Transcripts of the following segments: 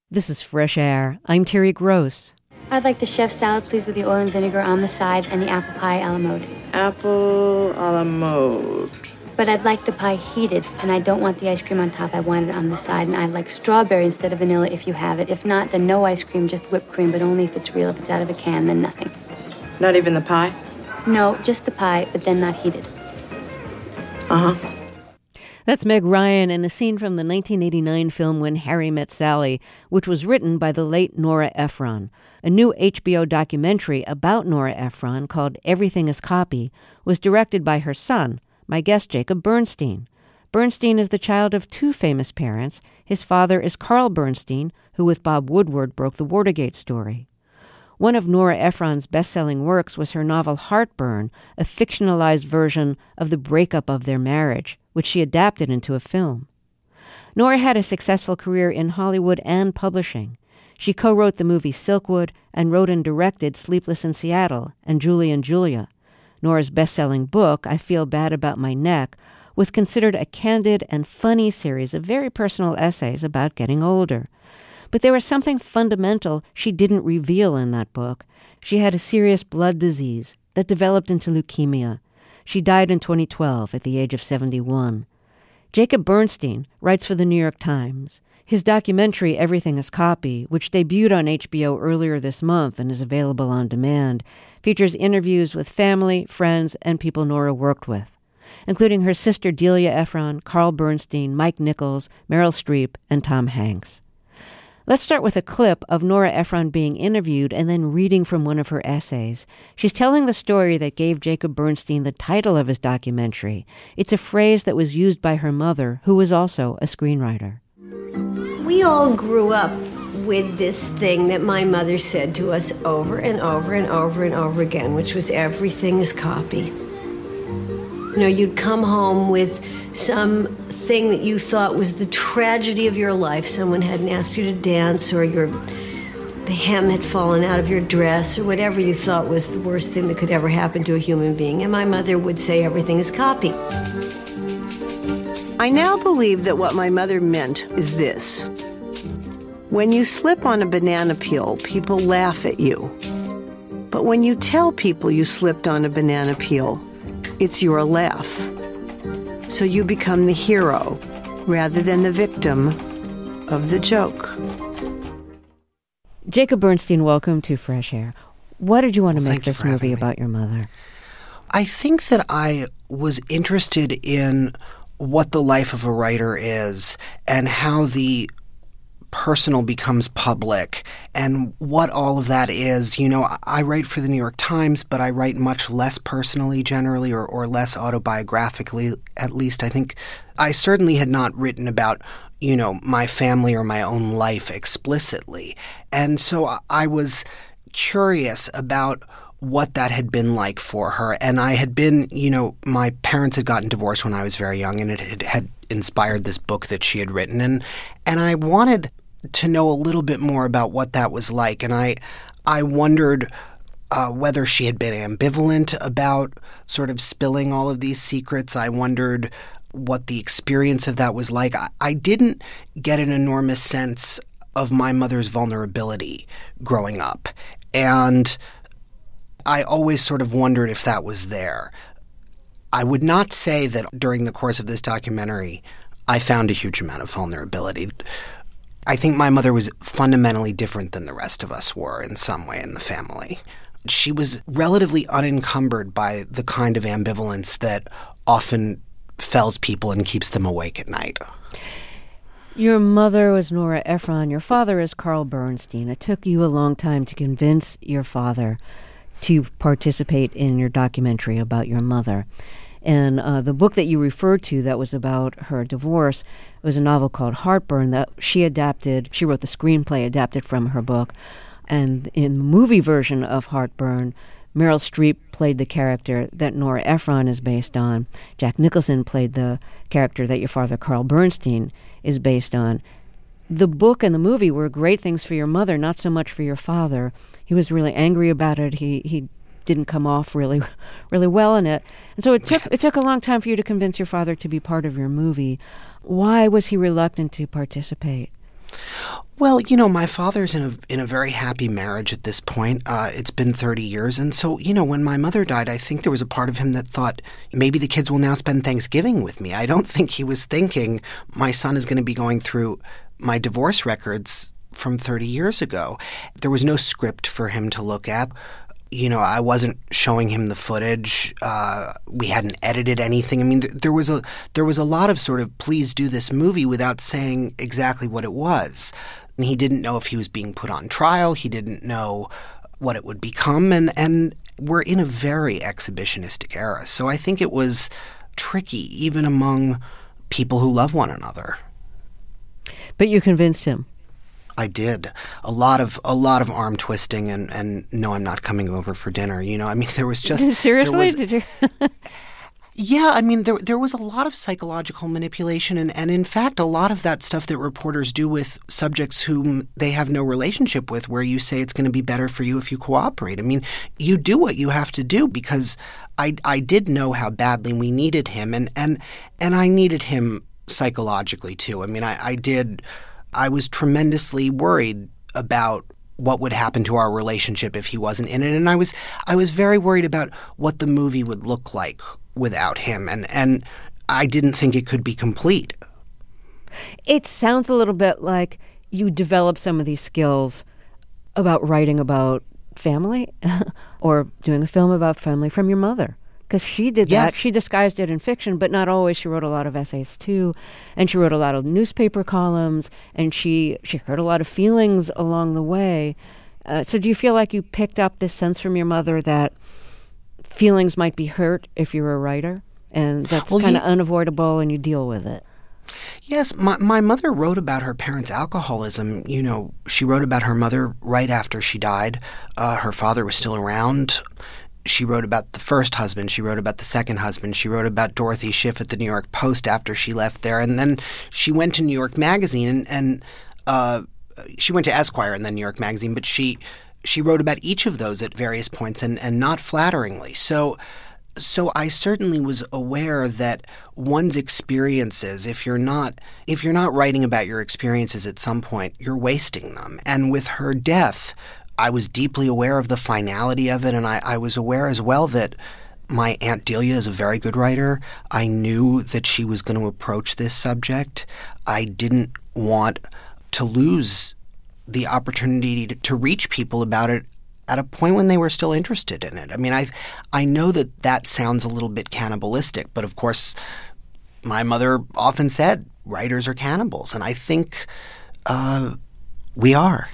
This is Fresh Air. I'm Terry Gross. I'd like the chef salad, please, with the oil and vinegar on the side and the apple pie a la mode. Apple a la mode. But I'd like the pie heated, and I don't want the ice cream on top. I want it on the side, and I'd like strawberry instead of vanilla if you have it. If not, then no ice cream, just whipped cream, but only if it's real. If it's out of a can, then nothing. Not even the pie? No, just the pie, but then not heated. Uh-huh. That's Meg Ryan in a scene from the 1989 film When Harry Met Sally, which was written by the late Nora Ephron. A new HBO documentary about Nora Ephron called Everything is Copy was directed by her son, my guest Jacob Bernstein. Bernstein is the child of two famous parents. His father is Carl Bernstein, who with Bob Woodward broke the Watergate story. One of Nora Ephron's best-selling works was her novel Heartburn, a fictionalized version of the breakup of their marriage, which she adapted into a film. Nora had a successful career in Hollywood and publishing. She co-wrote the movie Silkwood and wrote and directed Sleepless in Seattle and Julie and Julia. Nora's best-selling book, I Feel Bad About My Neck, was considered a candid and funny series of very personal essays about getting older. But there was something fundamental she didn't reveal in that book. She had a serious blood disease that developed into leukemia. She died in 2012 at the age of 71. Jacob Bernstein writes for the New York Times. His documentary, Everything is Copy, which debuted on HBO earlier this month and is available on demand, features interviews with family, friends, and people Nora worked with, including her sister Delia Ephron, Carl Bernstein, Mike Nichols, Meryl Streep, and Tom Hanks. Let's start with a clip of Nora Ephron being interviewed and then reading from one of her essays. She's telling the story that gave Jacob Bernstein the title of his documentary. It's a phrase that was used by her mother, who was also a screenwriter. We all grew up with this thing that my mother said to us over and over and over and over again, which was everything is copy. You know, you'd come home with some thing that you thought was the tragedy of your life. Someone hadn't asked you to dance, or the hem had fallen out of your dress, or whatever you thought was the worst thing that could ever happen to a human being. And my mother would say everything is copy. I now believe that what my mother meant is this. When you slip on a banana peel, people laugh at you. But when you tell people you slipped on a banana peel, it's your laugh. So you become the hero rather than the victim of the joke. Jacob Bernstein, welcome to Fresh Air. Why did you want to make this movie about your mother? I think that I was interested in what the life of a writer is and how the personal becomes public and what all of that is. You know, I write for the New York Times, but I write much less personally generally or less autobiographically, at least. I think I certainly had not written about, you know, my family or my own life explicitly. And so I was curious about what that had been like for her. And I had been, you know, my parents had gotten divorced when I was very young, and it had inspired this book that she had written. And I wanted to know a little bit more about what that was like. And I wondered whether she had been ambivalent about sort of spilling all of these secrets. I wondered what the experience of that was like. I didn't get an enormous sense of my mother's vulnerability growing up. And I always sort of wondered if that was there. I would not say that during the course of this documentary I found a huge amount of vulnerability. I think my mother was fundamentally different than the rest of us were in some way in the family. She was relatively unencumbered by the kind of ambivalence that often fells people and keeps them awake at night. Your mother was Nora Ephron. Your father is Carl Bernstein. It took you a long time to convince your father to participate in your documentary about your mother. And the book that you referred to that was about her divorce was a novel called Heartburn that she adapted. She wrote the screenplay adapted from her book. And in the movie version of Heartburn, Meryl Streep played the character that Nora Ephron is based on. Jack Nicholson played the character that your father, Carl Bernstein, is based on. The book and the movie were great things for your mother, not so much for your father. He was really angry about it. He didn't come off really well in it. And so it took a long time for you to convince your father to be part of your movie. Why was he reluctant to participate? Well, my father's in a very happy marriage at this point. It's been 30 years. And so, when my mother died, I think there was a part of him that thought, maybe the kids will now spend Thanksgiving with me. I don't think he was thinking my son is going to be going through my divorce records from 30 years ago. There was no script for him to look at. I wasn't showing him the footage. We hadn't edited anything. I mean, there was a lot of sort of please do this movie without saying exactly what it was. And he didn't know if he was being put on trial. He didn't know what it would become. And we're in a very exhibitionistic era. So I think it was tricky, even among people who love one another. But you convinced him. I did. A lot of arm twisting and no, I'm not coming over for dinner. I mean, there was just... Seriously? Did you? Yeah, I mean, there was a lot of psychological manipulation, and in fact, a lot of that stuff that reporters do with subjects whom they have no relationship with, where you say it's going to be better for you if you cooperate. I mean, you do what you have to do, because I did know how badly we needed him, and I needed him psychologically too. I mean, I was tremendously worried about what would happen to our relationship if he wasn't in it, and I was very worried about what the movie would look like without him, and I didn't think it could be complete. It sounds a little bit like you developed some of these skills about writing about family or doing a film about family from your mother, because she did that. She disguised it in fiction, but not always. She wrote a lot of essays too, and she wrote a lot of newspaper columns, and she heard a lot of feelings along the way. So do you feel like you picked up this sense from your mother that feelings might be hurt if you're a writer, and that's kind of unavoidable and you deal with it? Yes, my mother wrote about her parents' alcoholism. She wrote about her mother right after she died. Her father was still around. She wrote about the first husband. She wrote about the second husband. She wrote about Dorothy Schiff at the New York Post after she left there. And then she went to New York Magazine, and she went to Esquire and then New York Magazine, but she wrote about each of those at various points, and not flatteringly. So I certainly was aware that one's experiences, if you're not writing about your experiences at some point, you're wasting them. And with her death, I was deeply aware of the finality of it, and I was aware as well that my Aunt Delia is a very good writer. I knew that she was going to approach this subject. I didn't want to lose the opportunity to reach people about it at a point when they were still interested in it. I mean, I know that sounds a little bit cannibalistic, but of course, my mother often said, writers are cannibals, and I think we are.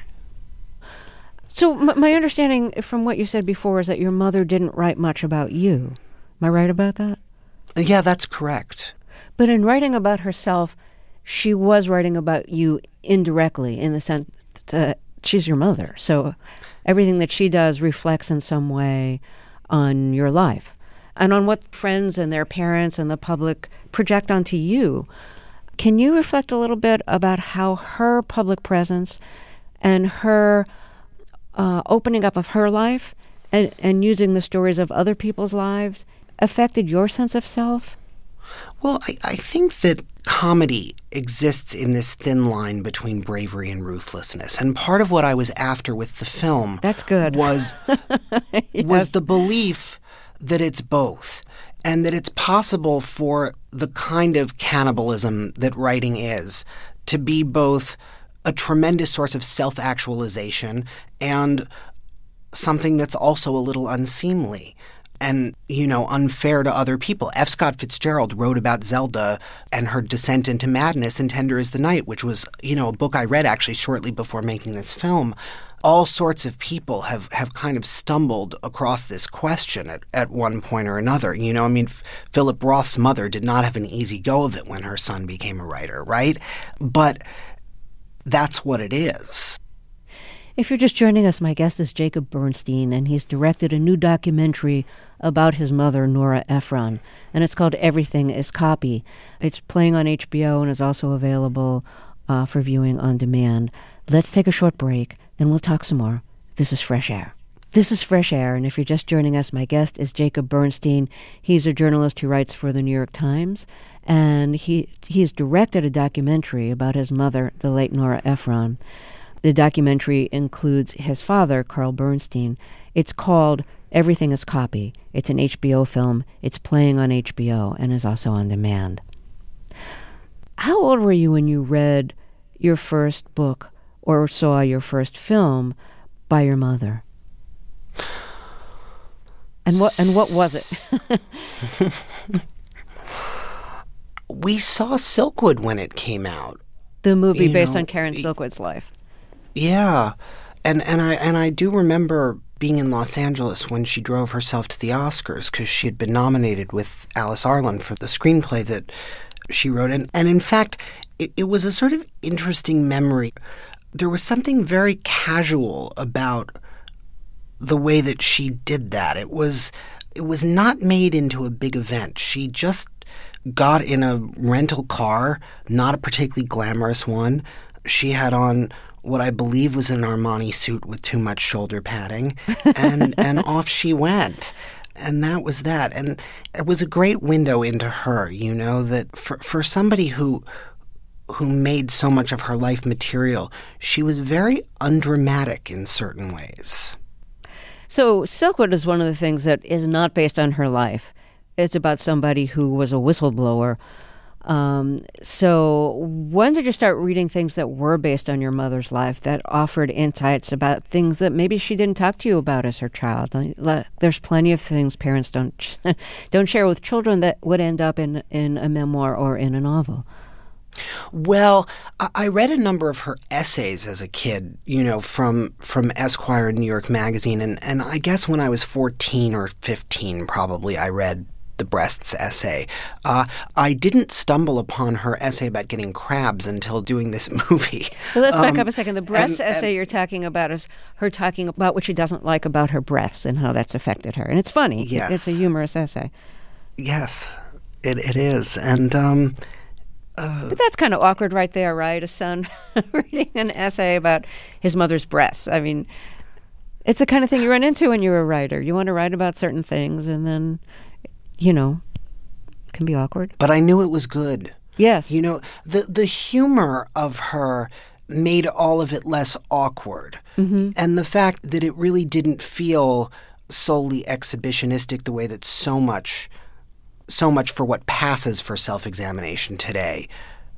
So my understanding from what you said before is that your mother didn't write much about you. Am I right about that? Yeah, that's correct. But in writing about herself, she was writing about you indirectly, in the sense that she's your mother. So everything that she does reflects in some way on your life and on what friends and their parents and the public project onto you. Can you reflect a little bit about how her public presence and her opening up of her life and using the stories of other people's lives affected your sense of self? Well, I think that comedy exists in this thin line between bravery and ruthlessness. And part of what I was after with the film That's good. was the belief that it's both, and that it's possible for the kind of cannibalism that writing is to be both a tremendous source of self-actualization and something that's also a little unseemly and, unfair to other people. F. Scott Fitzgerald wrote about Zelda and her descent into madness in Tender is the Night, which was, a book I read actually shortly before making this film. All sorts of people have kind of stumbled across this question at one point or another. Philip Roth's mother did not have an easy go of it when her son became a writer, right? But that's what it is. If you're just joining us, my guest is Jacob Bernstein, and he's directed a new documentary about his mother, Nora Ephron, and it's called Everything is Copy. It's playing on HBO and is also available for viewing on demand. Let's take a short break, then we'll talk some more. This is Fresh Air. This is Fresh Air, and if you're just joining us, my guest is Jacob Bernstein. He's a journalist who writes for the New York Times, and he's directed a documentary about his mother, the late Nora Ephron. The documentary includes his father, Carl Bernstein. It's called Everything is Copy. It's an HBO film. It's playing on HBO and is also on demand. How old were you when you read your first book or saw your first film by your mother? And what was it? We saw Silkwood when it came out. The movie based on Karen Silkwood's life. Yeah. And I do remember being in Los Angeles when she drove herself to the Oscars because she had been nominated with Alice Arlen for the screenplay that she wrote. And in fact, it was a sort of interesting memory. There was something very casual about the way that she did that. It was not made into a big event. She just got in a rental car, not a particularly glamorous one. She had on what I believe was an Armani suit with too much shoulder padding, and off she went. And that was that. And it was a great window into her, that for somebody who made so much of her life material, she was very undramatic in certain ways. So Silkwood is one of the things that is not based on her life. It's about somebody who was a whistleblower. So when did you start reading things that were based on your mother's life that offered insights about things that maybe she didn't talk to you about as her child? There's plenty of things parents don't share with children that would end up in a memoir or in a novel. Well, I read a number of her essays as a kid, from Esquire and New York Magazine. And I guess when I was 14 or 15, probably, I read the Breasts essay. I didn't stumble upon her essay about getting crabs until doing this movie. Well, let's back up a second. The Breasts essay you're talking about is her talking about what she doesn't like about her breasts and how that's affected her. And it's funny. Yes. It's a humorous essay. Yes, it is. And but that's kind of awkward right there, right? A son reading an essay about his mother's breasts. I mean, it's the kind of thing you run into when you're a writer. You want to write about certain things, and then, it can be awkward. But I knew it was good. Yes. The humor of her made all of it less awkward. Mm-hmm. And the fact that it really didn't feel solely exhibitionistic the way that so much for what passes for self-examination today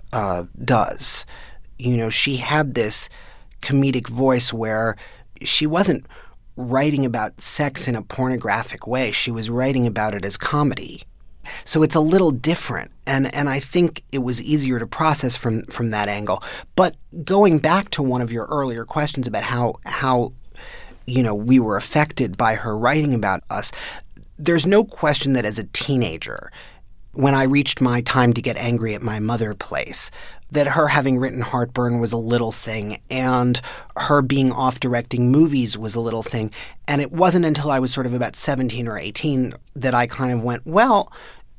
does. She had this comedic voice where she wasn't writing about sex in a pornographic way. She was writing about it as comedy. So it's a little different, and I think it was easier to process from that angle. But going back to one of your earlier questions about how we were affected by her writing about us, there's no question that as a teenager, when I reached my time to get angry at my mother place, that her having written Heartburn was a little thing, and her being off directing movies was a little thing. And it wasn't until I was sort of about 17 or 18 that I kind of went, well,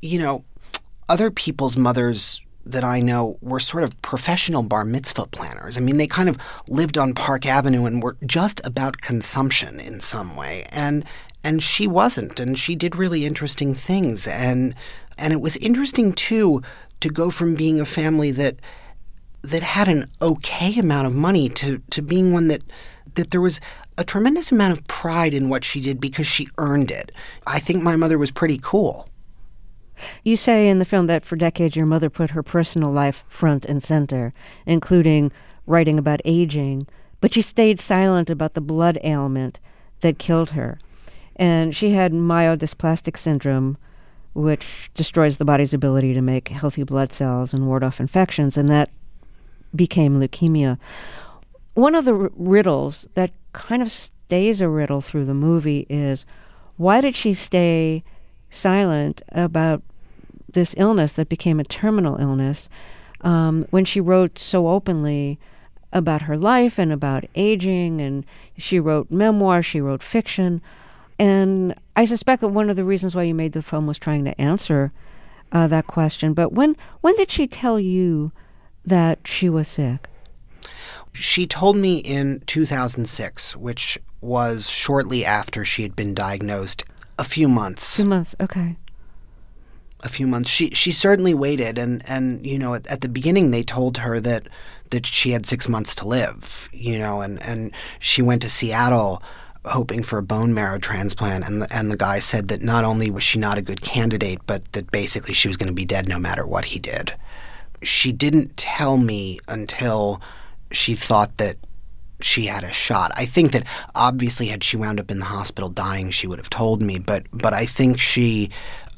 other people's mothers that I know were sort of professional bar mitzvah planners. I mean, they kind of lived on Park Avenue and were just about consumption in some way. And she wasn't, and she did really interesting things. And it was interesting, too, to go from being a family that had an okay amount of money to being one that there was a tremendous amount of pride in what she did because she earned it. I think my mother was pretty cool. You say in the film that for decades your mother put her personal life front and center, including writing about aging, but she stayed silent about the blood ailment that killed her. And she had myelodysplastic syndrome, which destroys the body's ability to make healthy blood cells and ward off infections, and that became leukemia. One of the riddles that kind of stays a riddle through the movie is, why did she stay silent about this illness that became a terminal illness when she wrote so openly about her life and about aging, and she wrote memoir, she wrote fiction. And I suspect that one of the reasons why you made the film was trying to answer that question. But when did she tell you that she was sick? She told me in 2006, which was shortly after she had been diagnosed. A few months. 2 months, okay. A few months. She certainly waited, and you know, at the beginning they told her that she had 6 months to live, you know, and she went to Seattle hoping for a bone marrow transplant, and the guy said that not only was she not a good candidate, but that basically she was going to be dead no matter what he did. She didn't tell me until she thought that she had a shot. I think that obviously had she wound up in the hospital dying, she would have told me, but I think she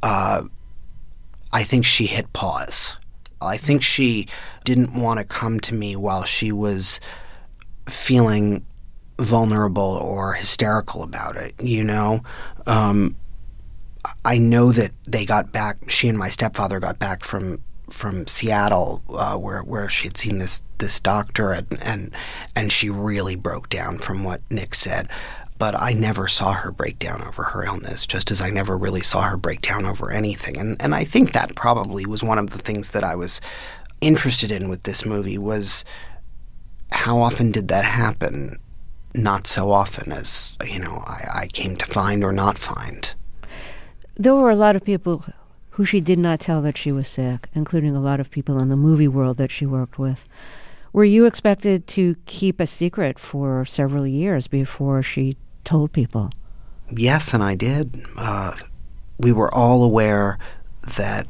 hit pause. I think she didn't want to come to me while she was feeling vulnerable or hysterical about it, you know? I know that they got back, she and my stepfather got back from Seattle, where she had seen this doctor, and she really broke down from what Nick said. But I never saw her break down over her illness, just as I never really saw her break down over anything. And I think that probably was one of the things that I was interested in with this movie, was how often did that happen? Not so often as, you know, I came to find or not find. There were a lot of people who she did not tell that she was sick, including a lot of people in the movie world that she worked with. Were you expected to keep a secret for several years before she told people? Yes, and I did. We were all aware that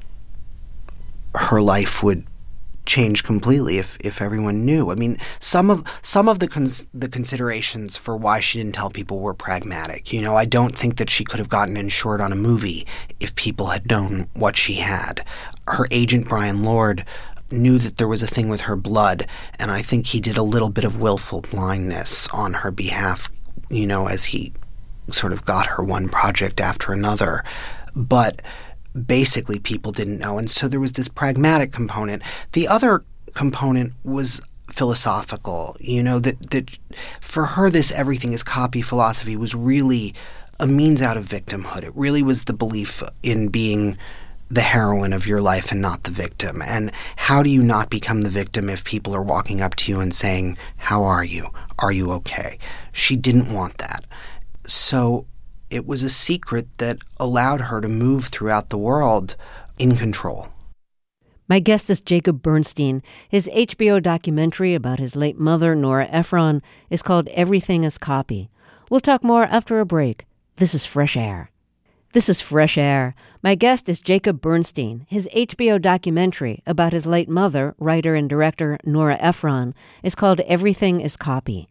her life would change completely if everyone knew. I mean, some of the considerations for why she didn't tell people were pragmatic. You know, I don't think that she could have gotten insured on a movie if people had known what she had. Her agent, Brian Lord, knew that there was a thing with her blood, and I think he did a little bit of willful blindness on her behalf, you know, as he sort of got her one project after another. But basically people didn't know, and so there was this pragmatic component. The other component was philosophical, you know, that for her this everything is copy philosophy was really a means out of victimhood. It really was the belief in being the heroine of your life and not the victim. And how do you not become the victim if people are walking up to you and saying, "How are you? Are you okay?" She didn't want that. So it was a secret that allowed her to move throughout the world in control. My guest is Jacob Bernstein. His HBO documentary about his late mother, Nora Ephron, is called Everything is Copy. We'll talk more after a break. This is Fresh Air. This is Fresh Air. My guest is Jacob Bernstein. His HBO documentary about his late mother, writer and director Nora Ephron, is called Everything is Copy.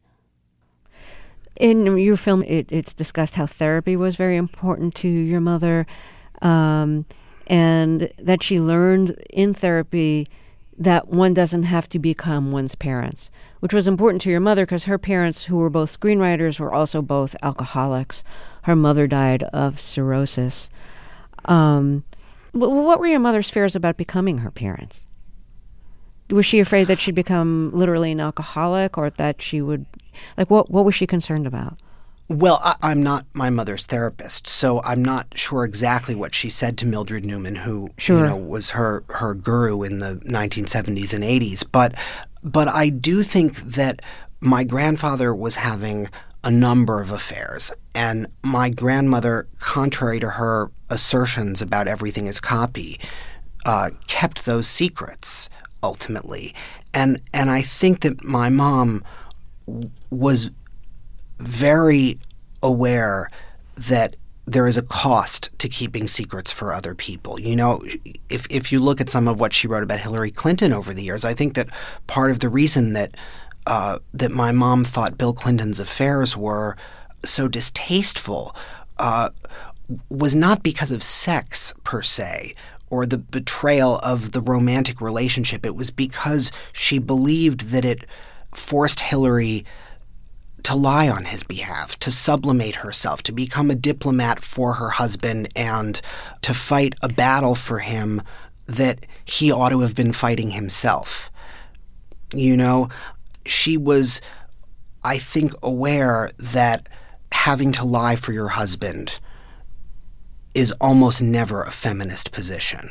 In your film, it's discussed how therapy was very important to your mother, and that she learned in therapy that one doesn't have to become one's parents, which was important to your mother because her parents, who were both screenwriters, were also both alcoholics. Her mother died of cirrhosis. What were your mother's fears about becoming her parents? Was she afraid that she'd become literally an alcoholic, or that she would... Like, what was she concerned about? Well, I'm not my mother's therapist, so I'm not sure exactly what she said to Mildred Newman, who you know, was her guru in the 1970s and 80s. But I do think that my grandfather was having a number of affairs, and my grandmother, contrary to her assertions about everything is copy, kept those secrets ultimately. And I think that my mom was very aware that there is a cost to keeping secrets for other people. You know, if you look at some of what she wrote about Hillary Clinton over the years, I think that part of the reason that that my mom thought Bill Clinton's affairs were so distasteful was not because of sex per se, or the betrayal of the romantic relationship. It was because she believed that it forced Hillary to lie on his behalf, to sublimate herself, to become a diplomat for her husband, and to fight a battle for him that he ought to have been fighting himself. You know, she was, I think, aware that having to lie for your husband is almost never a feminist position.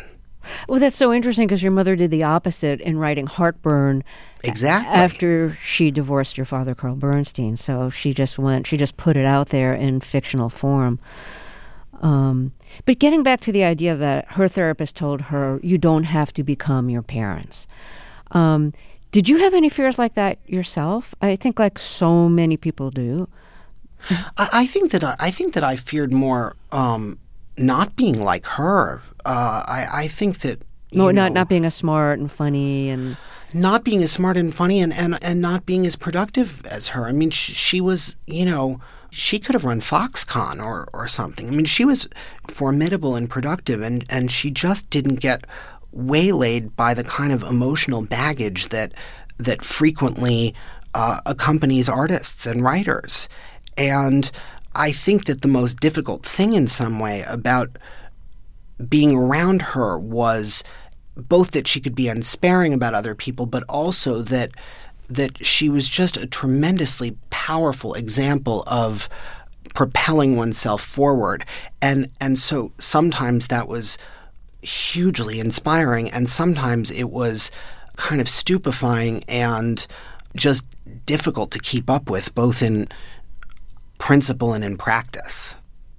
Well, that's so interesting because your mother did the opposite in writing Heartburn. Exactly. After she divorced your father, Carl Bernstein. So she just put it out there in fictional form. But getting back to the idea that her therapist told her, you don't have to become your parents. Did you have any fears like that yourself? I think like so many people do. I think that I feared more not being like her. I think that not being as smart and funny and not being as smart and funny and not being as productive as her. I mean, she was, she could have run Foxconn or something. I mean, she was formidable and productive, and she just didn't get waylaid by the kind of emotional baggage that frequently accompanies artists and writers. And I think that the most difficult thing in some way about being around her was both that she could be unsparing about other people, but also that she was just a tremendously powerful example of propelling oneself forward. And so sometimes that was hugely inspiring, and sometimes it was kind of stupefying and just difficult to keep up with, both in principle and in practice.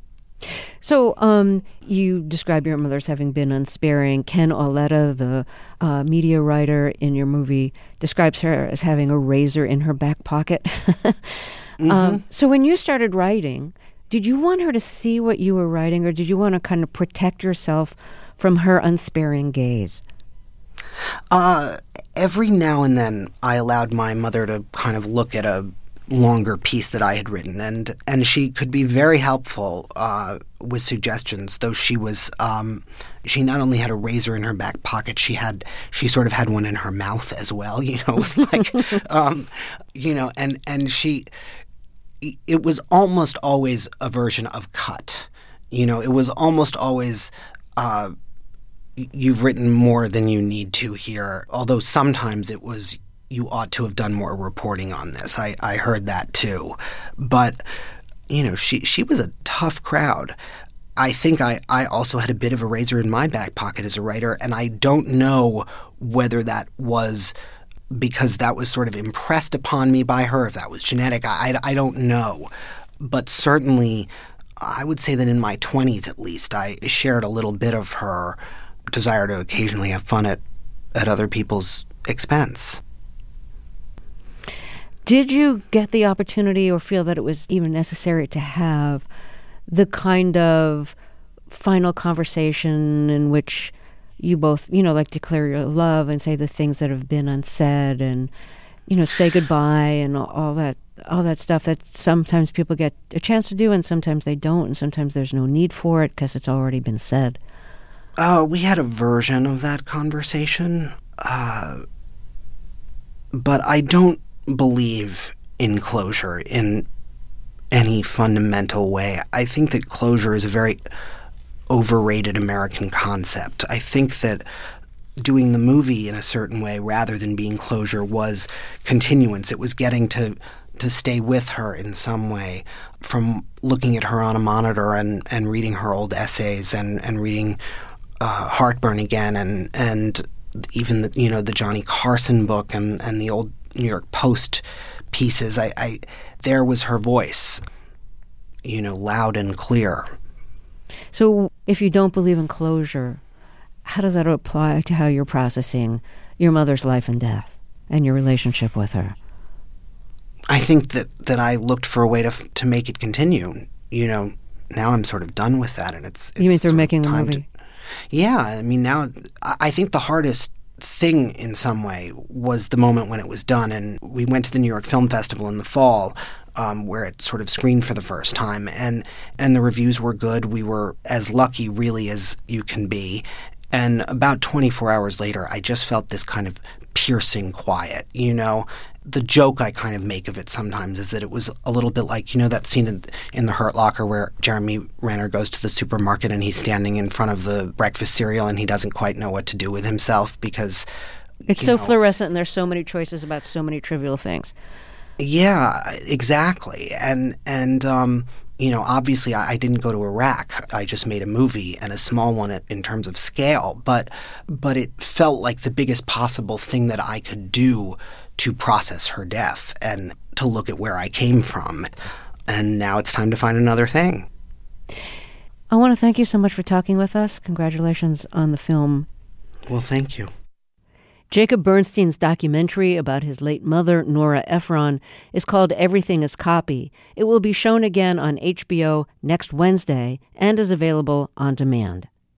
So you describe your mother as having been unsparing. Ken Auletta, the media writer in your movie, describes her as having a razor in her back pocket. So when you started writing, did you want her to see what you were writing, or did you want to kind of protect yourself from her unsparing gaze? Every now and then I allowed my mother to kind of look at a longer piece that I had written, and she could be very helpful with suggestions, though she was she not only had a razor in her back pocket, she sort of had one in her mouth as well, it was like and she, it was almost always a version of cut. It was almost always you've written more than you need to here, although sometimes it was, you ought to have done more reporting on this. I heard that too. But, she was a tough crowd. I think I also had a bit of a razor in my back pocket as a writer, and I don't know whether that was because that was sort of impressed upon me by her, if that was genetic. I don't know. But certainly, I would say that in my 20s at least, I shared a little bit of her desire to occasionally have fun at other people's expense. Did you get the opportunity or feel that it was even necessary to have the kind of final conversation in which you both, like declare your love and say the things that have been unsaid and, say goodbye and all that stuff that sometimes people get a chance to do and sometimes they don't, and sometimes there's no need for it because it's already been said? We had a version of that conversation, but I don't believe in closure in any fundamental way. I think that closure is a very overrated American concept. I think that doing the movie in a certain way rather than being closure was continuance. It was getting to stay with her in some way, from looking at her on a monitor and reading her old essays and reading Heartburn again and even the Johnny Carson book and the old New York Post pieces. There was her voice, loud and clear. So if you don't believe in closure, how does that apply to how you're processing your mother's life and death and your relationship with her? I think that I looked for a way to make it continue. Now I'm sort of done with that, and it's you mean through making the movie? Yeah, I mean, now I think the hardest thing in some way was the moment when it was done, and we went to the New York Film Festival in the fall, where it sort of screened for the first time, and the reviews were good. We were as lucky really as you can be, and about 24 hours later I just felt this kind of piercing quiet. The joke I kind of make of it sometimes is that it was a little bit like, that scene in The Hurt Locker where Jeremy Renner goes to the supermarket and he's standing in front of the breakfast cereal and he doesn't quite know what to do with himself because it's so fluorescent and there's so many choices about so many trivial things. Yeah, exactly. And Obviously I didn't go to Iraq. I just made a movie, and a small one in terms of scale, but it felt like the biggest possible thing that I could do to process her death and to look at where I came from. And now it's time to find another thing. I want to thank you so much for talking with us. Congratulations on the film. Well, thank you. Jacob Bernstein's documentary about his late mother, Nora Ephron, is called Everything is Copy. It will be shown again on HBO next Wednesday and is available on demand.